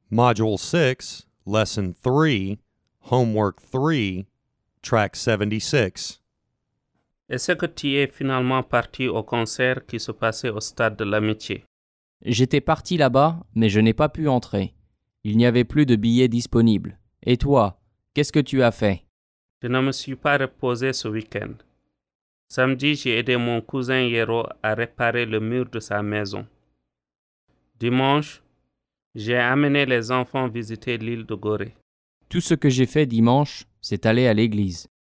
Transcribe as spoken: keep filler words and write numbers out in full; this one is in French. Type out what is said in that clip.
Module six, Lesson three, Homework three, Track seventy-six. Est-ce que tu es finalement parti au concert qui se passait au stade de l'Amitié? J'étais parti là-bas, mais je n'ai pas pu entrer. Il n'y avait plus de billets disponibles. Et toi, qu'est-ce que tu as fait? Je ne me suis pas reposé ce week-end. Samedi, j'ai aidé mon cousin Yero à réparer le mur de sa maison. Dimanche, j'ai amené les enfants visiter l'île de Gorée. Tout ce que j'ai fait dimanche, c'est aller à l'église.